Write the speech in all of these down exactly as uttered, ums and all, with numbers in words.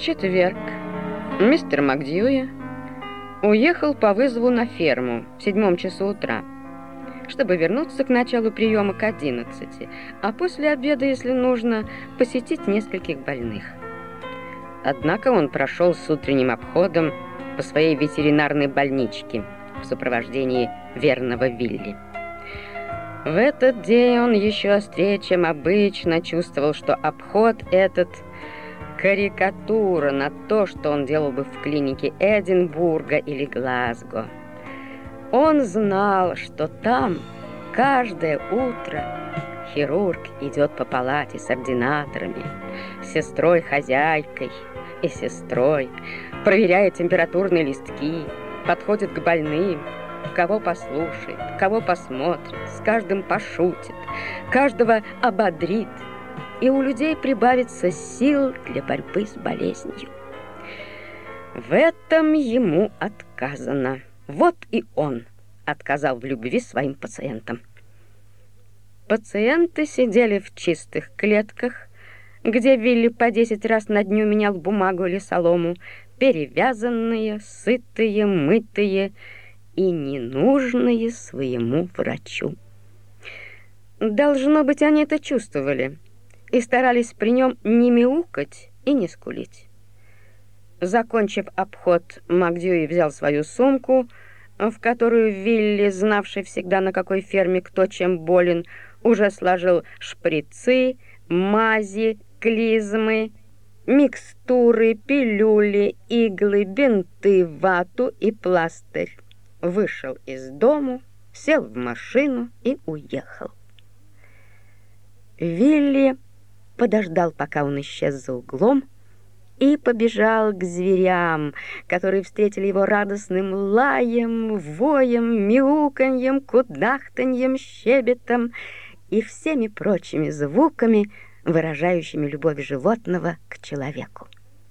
четверг мистер МакДьюи уехал по вызову на ферму в седьмом часу утра, чтобы вернуться к началу приема к одиннадцати, а после обеда, если нужно, посетить нескольких больных. Однако он прошел с утренним обходом по своей ветеринарной больничке в сопровождении верного Вилли. В этот день он еще острее, чем обычно, чувствовал, что обход этот – карикатура на то, что он делал бы в клинике Эдинбурга или Глазго. Он знал, что там каждое утро хирург идет по палате с ординаторами, с сестрой-хозяйкой и сестрой, проверяет температурные листки, подходит к больным, кого послушает, кого посмотрит, с каждым пошутит, каждого ободрит, и у людей прибавится сил для борьбы с болезнью. В этом ему отказано. Вот и он отказал в любви своим пациентам. Пациенты сидели в чистых клетках, где Вилли по десять раз на дню менял бумагу или солому, перевязанные, сытые, мытые и ненужные своему врачу. Должно быть, они это чувствовали и старались при нем не мяукать и не скулить. Закончив обход, МакДьюи взял свою сумку, в которую Вилли, знавший всегда, на какой ферме кто чем болен, уже сложил шприцы, мази, клизмы, микстуры, пилюли, иглы, бинты, вату и пластырь. Вышел из дому, сел в машину и уехал. Вилли подождал, пока он исчез за углом, и побежал к зверям, которые встретили его радостным лаем, воем, мяуканьем, кудахтаньем, щебетом и всеми прочими звуками, выражающими любовь животного к человеку.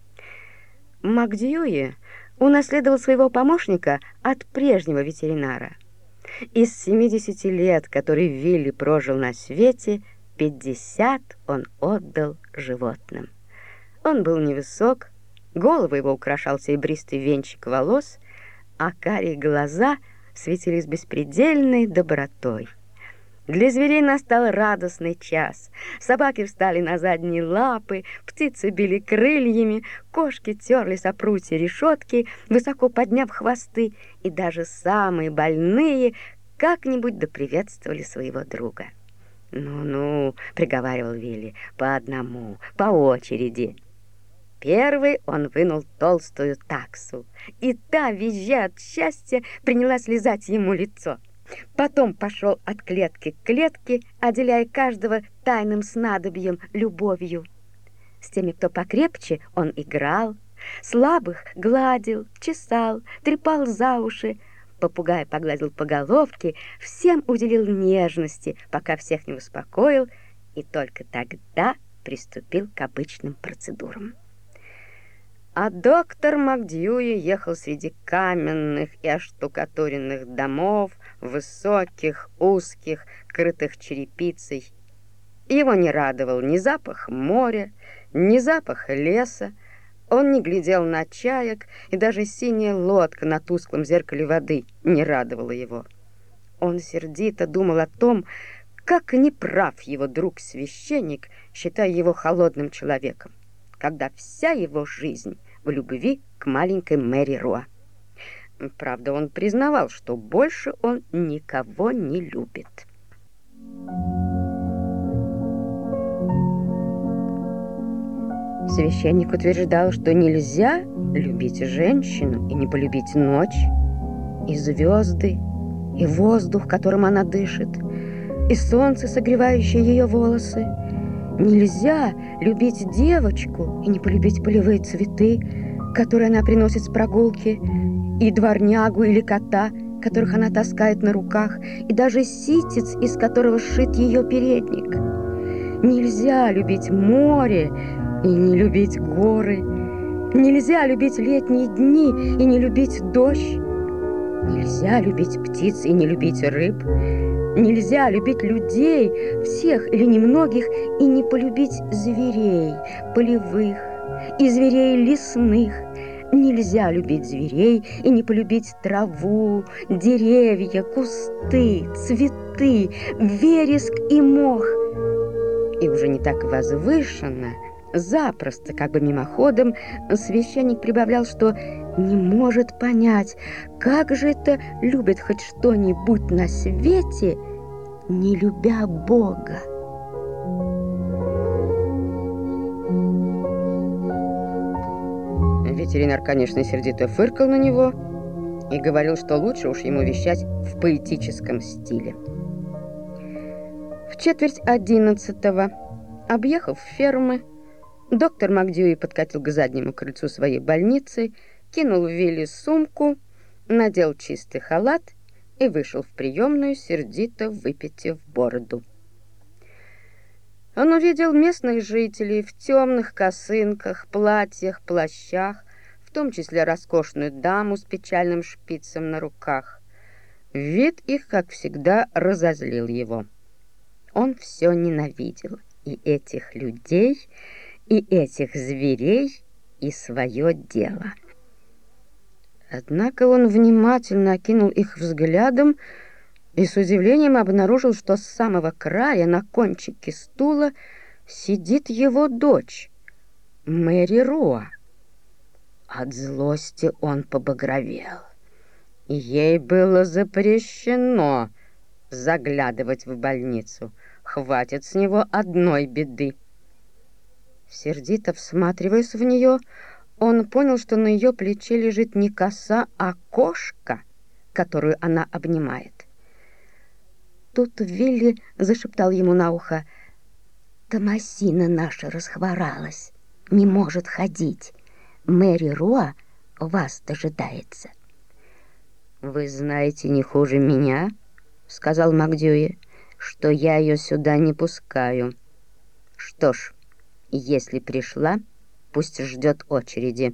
МакДьюи унаследовал своего помощника от прежнего ветеринара. Из семидесяти лет, которые Вилли прожил на свете, пятьдесят он отдал животным. Он был невысок, голову его украшал серебристый венчик волос, а карие глаза светились беспредельной добротой. Для зверей настал радостный час. Собаки встали на задние лапы, птицы били крыльями, кошки терлись о прутья решетки, высоко подняв хвосты, и даже самые больные как-нибудь доприветствовали своего друга. «Ну-ну», — приговаривал Вилли, — «по одному, по очереди». Первый он вынул толстую таксу, и та, визжа от счастья, принялась лизать ему лицо. Потом пошел от клетки к клетке, отделяя каждого тайным снадобьем, любовью. С теми, кто покрепче, он играл, слабых гладил, чесал, трепал за уши, попугая погладил по головке, всем уделил нежности, пока всех не успокоил, и только тогда приступил к обычным процедурам. А доктор МакДьюи ехал среди каменных и оштукатуренных домов, высоких, узких, крытых черепицей. Его не радовал ни запах моря, ни запах леса. Он не глядел на чаек, и даже синяя лодка на тусклом зеркале воды не радовала его. Он сердито думал о том, как неправ его друг-священник, считая его холодным человеком, когда вся его жизнь в любви к маленькой Мэри Роа. Правда, он признавал, что больше он никого не любит. Священник утверждал, что нельзя любить женщину и не полюбить ночь, и звезды, и воздух, которым она дышит, и солнце, согревающее ее волосы. Нельзя любить девочку и не полюбить полевые цветы, которые она приносит с прогулки, и дворнягу или кота, которых она таскает на руках, и даже ситец, из которого сшит ее передник. Нельзя любить море и не любить горы. Нельзя любить летние дни и не любить дождь. Нельзя любить птиц и не любить рыб. Нельзя любить людей, всех или немногих, и не полюбить зверей, полевых, и зверей лесных. Нельзя любить зверей и не полюбить траву, деревья, кусты, цветы, вереск и мох. И уже не так возвышенно, запросто, как бы мимоходом, священник прибавлял, что не может понять, как же это любит хоть что-нибудь на свете, не любя Бога. Ветеринар, конечно, сердито фыркал на него и говорил, что лучше уж ему вещать в поэтическом стиле. В четверть одиннадцатого, объехав фермы, доктор МакДьюи подкатил к заднему крыльцу своей больницы, кинул в Вилли сумку, надел чистый халат и вышел в приемную, сердито выпитив бороду. Он увидел местных жителей в темных косынках, платьях, плащах, в том числе роскошную даму с печальным шпицем на руках. Вид их, как всегда, разозлил его. Он все ненавидел, и этих людей, и этих зверей, и свое дело. Однако он внимательно окинул их взглядом и с удивлением обнаружил, что с самого края на кончике стула сидит его дочь, Мэри Роа. От злости он побагровел. Ей было запрещено заглядывать в больницу. Хватит с него одной беды. Сердито всматриваясь в нее, он понял, что на ее плече лежит не коса, а кошка, которую она обнимает. Тут Вилли зашептал ему на ухо: «Томасина наша расхворалась, не может ходить. Мэри Роа вас дожидается». «Вы знаете не хуже меня, — сказал МакДьюи, — что я ее сюда не пускаю. Что ж, если пришла, пусть ждет очереди».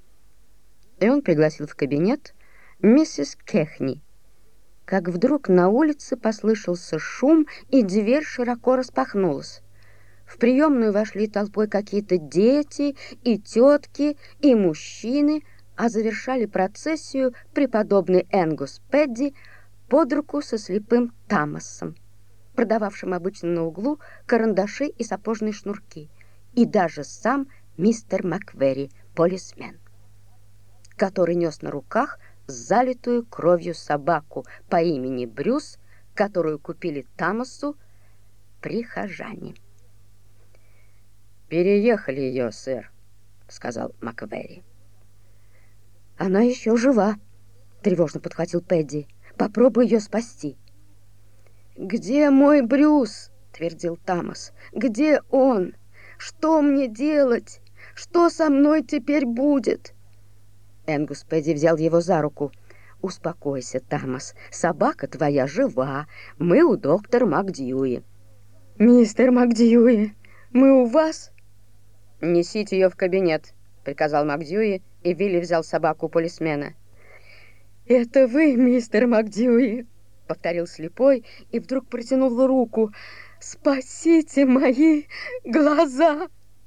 И он пригласил в кабинет миссис Кехни. Как вдруг на улице послышался шум, и дверь широко распахнулась. В приемную вошли толпой какие-то дети и тетки, и мужчины, а завершали процессию преподобный Энгус Пэдди под руку со слепым Тамасом, продававшим обычно на углу карандаши и сапожные шнурки, и даже сам мистер Маквери, полисмен, который нес на руках залитую кровью собаку по имени Брюс, которую купили Тамасу прихожане. «Переехали ее, сэр», — сказал Маквери. «Она еще жива», — тревожно подхватил Пэдди. «Попробуй ее спасти». «Где мой Брюс?» — твердил Тамас. «Где он? Что мне делать? Что со мной теперь будет?» Энгус Пэдди взял его за руку. «Успокойся, Тамас, собака твоя жива. Мы у доктора МакДьюи». «Мистер МакДьюи, мы у вас?» «Несите ее в кабинет», — приказал МакДьюи, и Вилли взял собаку у полисмена. «Это вы, мистер МакДьюи?» — повторил слепой и вдруг протянул руку. «Спасите мои глаза!»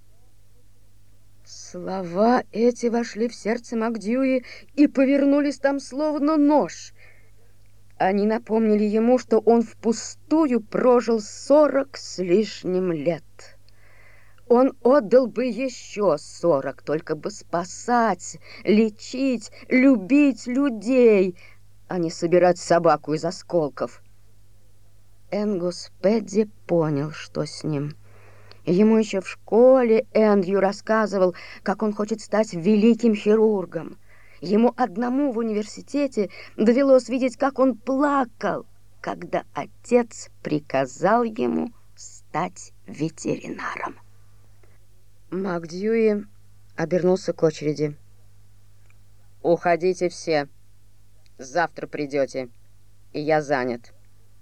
Слова эти вошли в сердце МакДьюи и повернулись там словно нож. Они напомнили ему, что он впустую прожил сорок с лишним лет. Он отдал бы еще сорок, только бы спасать, лечить, любить людей, а не собирать собаку из осколков. Энгус Пэдди понял, что с ним. Ему еще в школе Эндрю рассказывал, как он хочет стать великим хирургом. Ему одному в университете довелось видеть, как он плакал, когда отец приказал ему стать ветеринаром. МакДьюи обернулся к очереди. «Уходите все. Завтра придете, и я занят».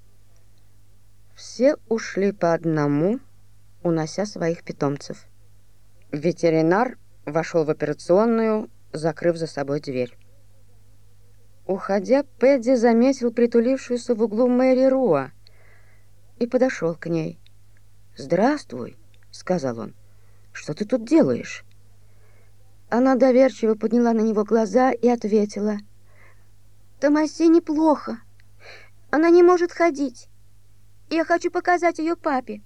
Все ушли по одному, унося своих питомцев. Ветеринар вошел в операционную, закрыв за собой дверь. Уходя, Пэдди заметил притулившуюся в углу Мэри Роа и подошел к ней. «Здравствуй», — сказал он. «Что ты тут делаешь?» Она доверчиво подняла на него глаза и ответила: «Томаси неплохо. Она не может ходить. Я хочу показать ее папе».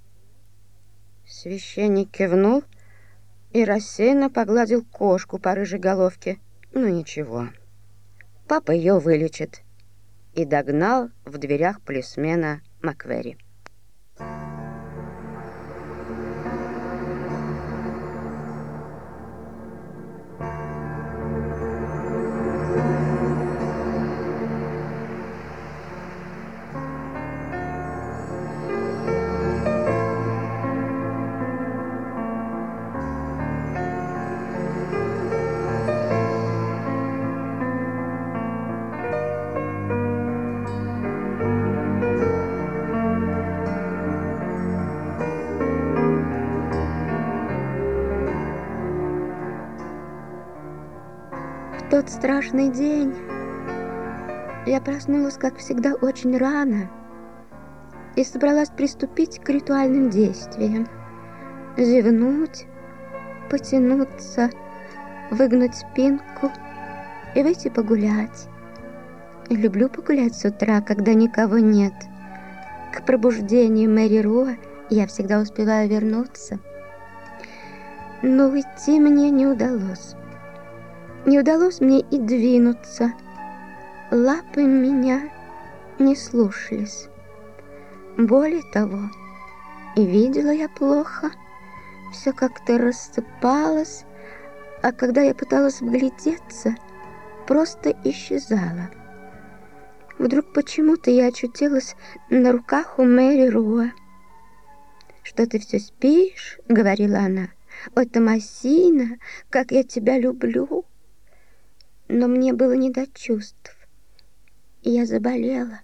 Священник кивнул и рассеянно погладил кошку по рыжей головке. Ну ничего, папа ее вылечит. И догнал в дверях полисмена Маквери. В тот страшный день я проснулась, как всегда, очень рано и собралась приступить к ритуальным действиям. Зевнуть, потянуться, выгнуть спинку и выйти погулять. Люблю погулять с утра, когда никого нет. К пробуждению Мэри Руа я всегда успеваю вернуться. Но уйти мне не удалось. Не удалось мне и двинуться. Лапы меня не слушались. Более того, и видела я плохо. Все как-то рассыпалось, а когда я пыталась вглядеться, просто исчезала. Вдруг почему-то я очутилась на руках у Мэри Руа. «Что ты все спишь?» — говорила она. «Ой, Томасина, как я тебя люблю!» Но мне было не до чувств, и я заболела.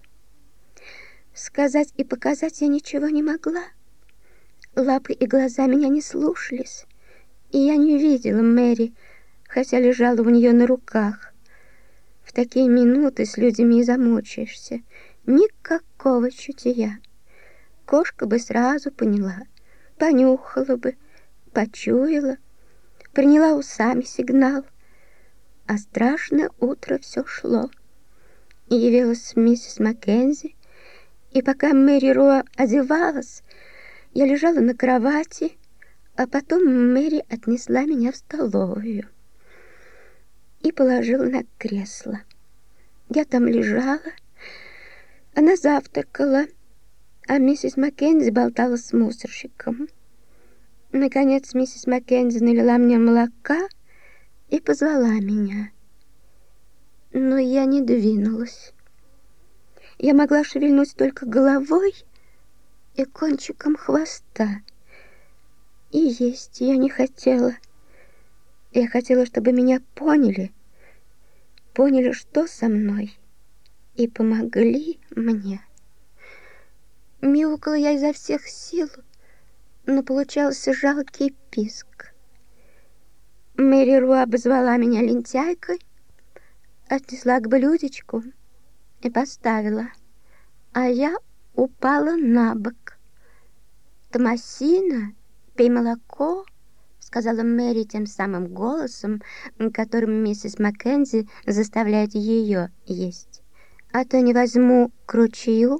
Сказать и показать я ничего не могла. Лапы и глаза меня не слушались, и я не видела Мэри, хотя лежала у нее на руках. В такие минуты с людьми и замучаешься. Никакого чутья. Кошка бы сразу поняла, понюхала бы, почуяла, приняла усами сигнал. А страшное утро все шло. И явилась миссис Маккензи, и пока Мэри Руа одевалась, я лежала на кровати, а потом Мэри отнесла меня в столовую и положила на кресло. Я там лежала, она завтракала, а миссис Маккензи болтала с мусорщиком. Наконец миссис Маккензи налила мне молока и позвала меня. Но я не двинулась. Я могла шевельнуть только головой и кончиком хвоста. И есть я не хотела. Я хотела, чтобы меня поняли, поняли, что со мной, и помогли мне. Мяукала я изо всех сил, но получался жалкий писк. Мэри Руа обозвала меня лентяйкой, отнесла к блюдечку и поставила, а я упала на бок. «Томасина, пей молоко», — сказала Мэри тем самым голосом, которым миссис Маккензи заставляет ее есть. «А то не возьму к ручью».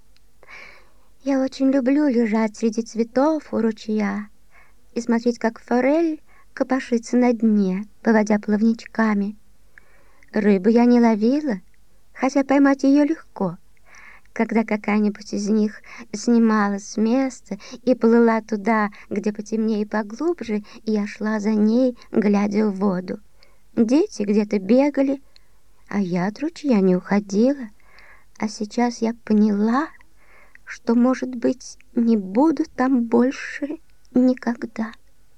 Я очень люблю лежать среди цветов у ручья и смотреть, как форель копошится на дне, поводя плавничками. Рыбу я не ловила, хотя поймать ее легко. Когда какая-нибудь из них снималась с места и плыла туда, где потемнее и поглубже, я шла за ней, глядя в воду. Дети где-то бегали, а я от ручья не уходила. А сейчас я поняла, что, может быть, не буду там больше никогда.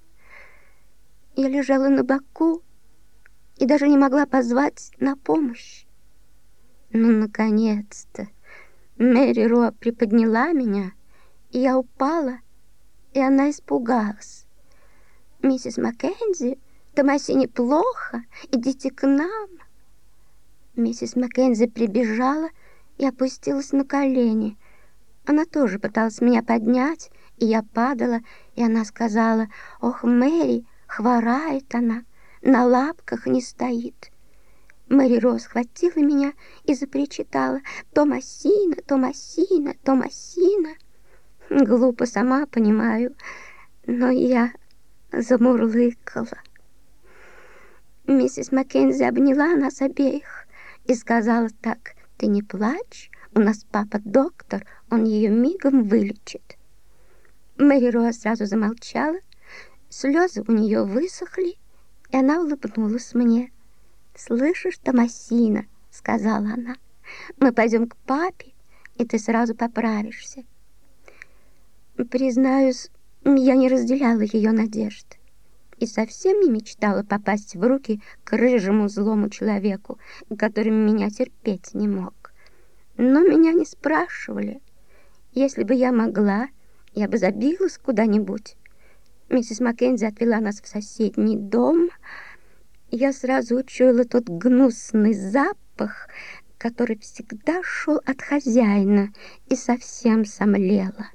Я лежала на боку и даже не могла позвать на помощь. Ну, наконец-то, Мэри Руа приподняла меня, и я упала, и она испугалась. «Миссис Маккензи, Томасине плохо, идите к нам». Миссис Маккензи прибежала и опустилась на колени. Она тоже пыталась меня поднять, и я падала, и она сказала: «Ох, Мэри, хворает она». на лапках не стоит. Мэри Роз схватила меня и запричитала: «Томасина, Томасина, Томасина». Глупо, сама понимаю, но я замурлыкала. Миссис Маккензи обняла нас обеих и сказала так: «Ты не плачь, у нас папа доктор, он ее мигом вылечит». Мэри Роз сразу замолчала, слезы у нее высохли, и она улыбнулась мне. «Слышишь, Томасина, — сказала она, — мы пойдем к папе, и ты сразу поправишься». Признаюсь, я не разделяла ее надежд и совсем не мечтала попасть в руки к рыжему злому человеку, который меня терпеть не мог. Но меня не спрашивали. Если бы я могла, я бы забилась куда-нибудь. Миссис Маккензи отвела нас в соседний дом. Я сразу учуяла тот гнусный запах, который всегда шел от хозяина, и совсем сомлела.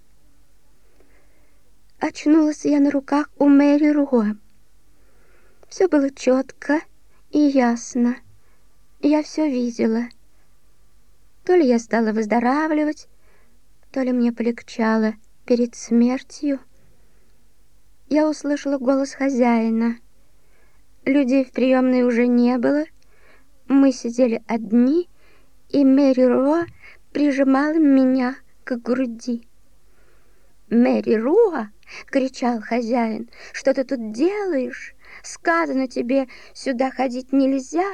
Очнулась я на руках у Мэри Руа. Все было четко и ясно. Я все видела. То ли я стала выздоравливать, то ли мне полегчало перед смертью. Я услышала голос хозяина. Людей в приемной уже не было. Мы сидели одни, и Мэри Руа прижимала меня к груди. «Мэри Руа!» — кричал хозяин. «Что ты тут делаешь? Сказано тебе, сюда ходить нельзя».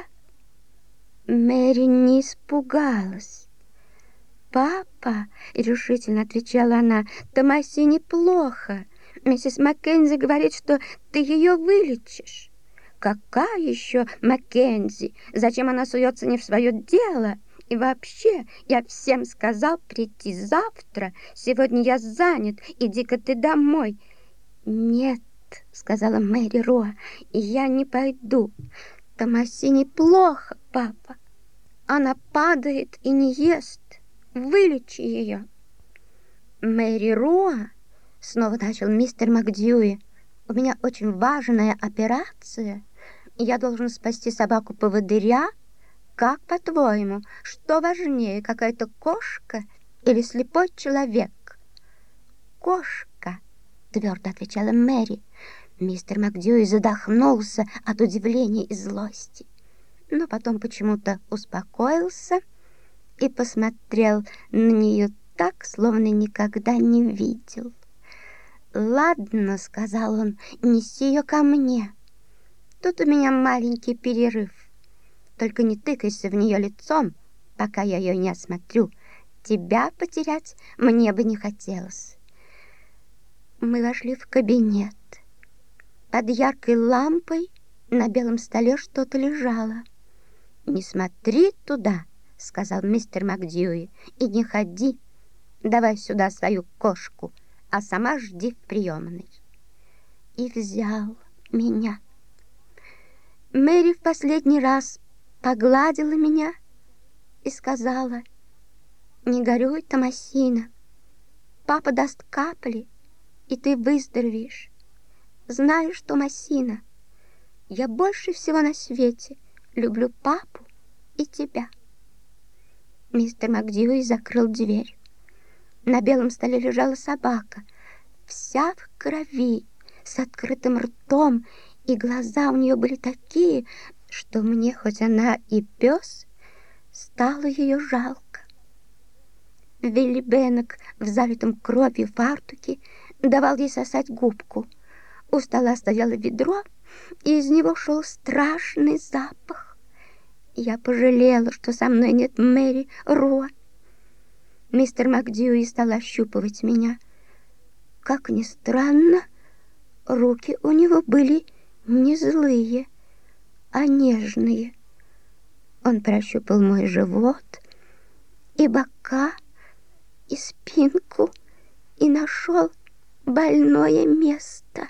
Мэри не испугалась. «Папа!» — решительно отвечала она. «Томасине плохо. Миссис Маккензи говорит, что ты ее вылечишь». «Какая еще Маккензи? Зачем она суется не в свое дело? И вообще, я всем сказал прийти завтра. Сегодня я занят. Иди-ка ты домой». «Нет», — сказала Мэри Руа, — «я не пойду. Томасине плохо, папа. Она падает и не ест. Вылечи ее». «Мэри Руа», — снова начал мистер МакДьюи, — «у меня очень важная операция. Я должен спасти собаку-поводыря. Как, по-твоему, что важнее, какая-то кошка или слепой человек?» «Кошка», — твердо отвечала Мэри. Мистер МакДьюи задохнулся от удивления и злости, но потом почему-то успокоился и посмотрел на нее так, словно никогда не видел. «Ладно, — сказал он, — неси ее ко мне. Тут у меня маленький перерыв. Только не тыкайся в нее лицом, пока я ее не осмотрю. Тебя потерять мне бы не хотелось». Мы вошли в кабинет. Под яркой лампой на белом столе что-то лежало. «Не смотри туда, — сказал мистер МакДьюи, — и не ходи. Давай сюда свою кошку, а сама жди в приемной». И взял меня. Мэри в последний раз погладила меня и сказала: «Не горюй, Томасина. Папа даст капли, и ты выздоровеешь. Знаешь, Томасина, я больше всего на свете люблю папу и тебя». Мистер МакДьюи закрыл дверь. На белом столе лежала собака, вся в крови, с открытым ртом, и глаза у нее были такие, что мне, хоть она и пес, стало ее жалко. Вилли Беннек в залитом кровью фартуке давал ей сосать губку. У стола стояло ведро, и из него шел страшный запах. Я пожалела, что со мной нет Мэри Руа. Мистер МакДьюи стал ощупывать меня. Как ни странно, руки у него были не злые, а нежные. Он прощупал мой живот и бока, и спинку, и нашел больное место.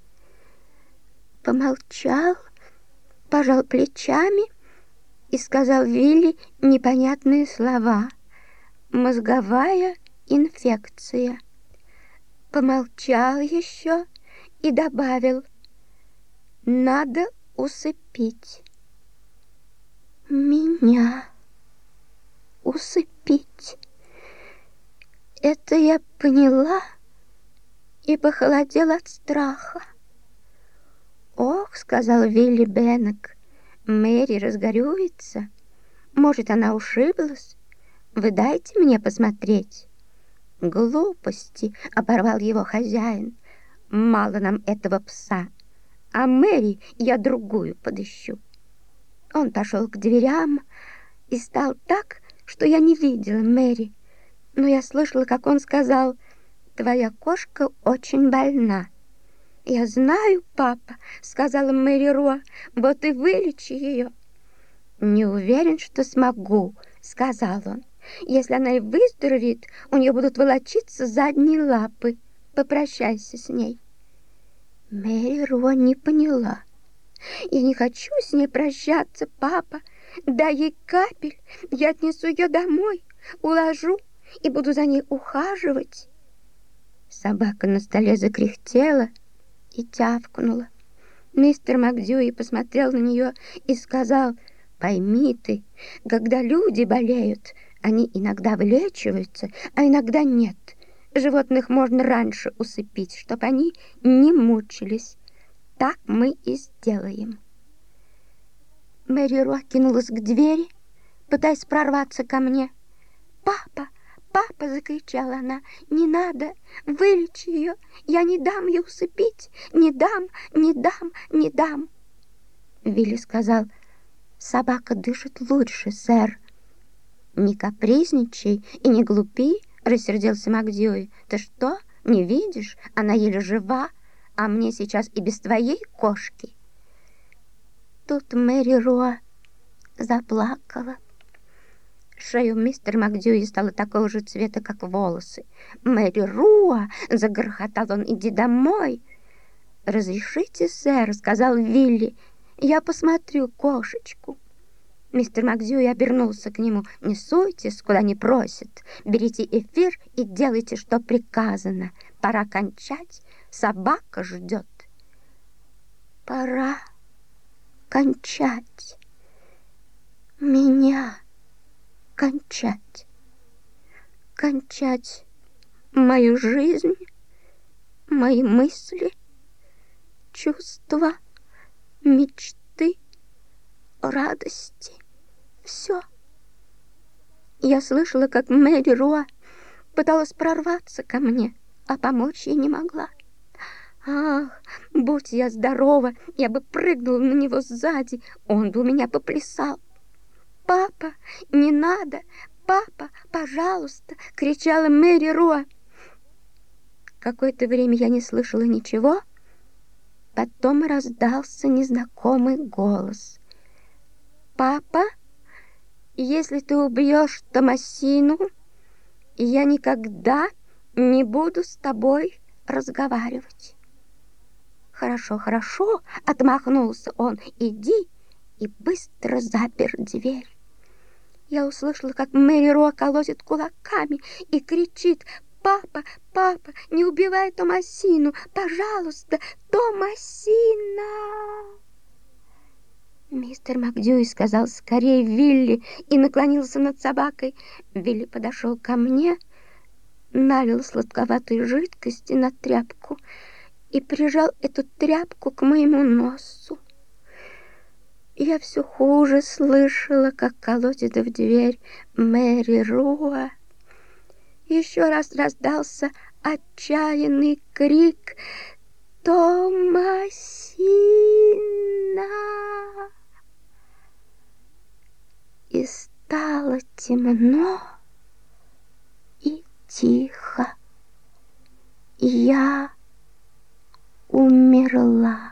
Помолчал, пожал плечами и сказал Вилли непонятные слова. «Мозговая инфекция». Помолчал еще и добавил: «Надо усыпить. Меня усыпить. Это я поняла и похолодела от страха. «Ох», — сказал Вилли Беннек, — «Мэри разгорюется. Может, она ушиблась? Вы дайте мне посмотреть». «Глупости», — оборвал его хозяин. «Мало нам этого пса, а Мэри я другую подыщу». Он пошел к дверям и стал так, что я не видела Мэри. Но я слышала, как он сказал: «Твоя кошка очень больна». «Я знаю, папа», — сказала Мэри Ро, — «вот и вылечи ее». «Не уверен, что смогу», — сказал он. «Если она и выздоровеет, у нее будут волочиться задние лапы. Попрощайся с ней». Мэри Ро не поняла. «Я не хочу с ней прощаться, папа. Дай ей капель, я отнесу ее домой, уложу и буду за ней ухаживать». Собака на столе закряхтела и тявкнула. Мистер МакДьюи посмотрел на нее и сказал: «Пойми ты, когда люди болеют, они иногда вылечиваются, а иногда нет. Животных можно раньше усыпить, чтобы они не мучились. Так мы и сделаем». Мэри Ро кинулась к двери, пытаясь прорваться ко мне. «Папа, папа!» — закричала она. «Не надо! Вылечи ее! Я не дам ее усыпить! Не дам, не дам, не дам!» Вилли сказал: «Собака дышит лучше, сэр». «Не капризничай и не глупи», — рассердился МакДьюи. «Ты что, не видишь? Она еле жива, а мне сейчас и без твоей кошки». Тут Мэри Ро заплакала. Шея у мистера МакДьюи стала такого же цвета, как волосы. «Мэри Ро!» — загрохотал он. «Иди домой!» «Разрешите, сэр», — сказал Вилли, — «я посмотрю кошечку». Мистер МакДьюи обернулся к нему. «Не суйтесь, куда не просят. Берите эфир и делайте, что приказано. Пора кончать. Собака ждет». «Пора кончать. Меня кончать. Кончать мою жизнь, мои мысли, чувства, мечты, радости. Все». Я слышала, как Мэри Ро пыталась прорваться ко мне, а помочь ей не могла. Ах, будь я здорова, я бы прыгнула на него сзади, он бы у меня поплясал. «Папа, не надо! Папа, пожалуйста!» — кричала Мэри Ро. Какое-то время я не слышала ничего, потом раздался незнакомый голос. «Папа, если ты убьешь Томасину, я никогда не буду с тобой разговаривать». «Хорошо, хорошо», — отмахнулся он, — «иди», и быстро запер дверь. Я услышала, как Мэри Ро колотит кулаками и кричит: «Папа, папа, не убивай Томасину, пожалуйста, Томасина!» Мистер МакДьюи сказал скорее Вилли и наклонился над собакой. Вилли подошел ко мне, налил сладковатой жидкости на тряпку и прижал эту тряпку к моему носу. Я все хуже слышала, как колотит в дверь Мэри Ро. Еще раз раздался отчаянный крик: «Томасина!» И стало темно и тихо. Я умерла.